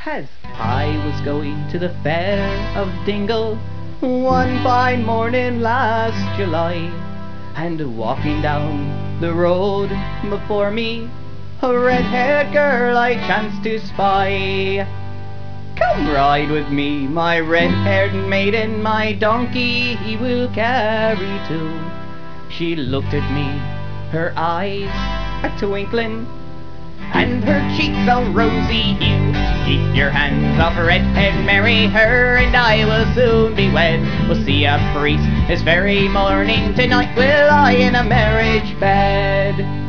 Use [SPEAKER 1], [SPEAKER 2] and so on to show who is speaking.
[SPEAKER 1] As I was going to the fair of Dingle one fine morning last July, and walking down the road before me, a red-haired girl I chanced to spy. Come ride with me, my red-haired maiden, my donkey he will carry too. She looked at me, her eyes a-twinkling, and her cheeks all rosy hue. Keep your hands off red-haired, marry her, and I will soon be wed. We'll see a priest this very morning, tonight we'll lie in a marriage bed.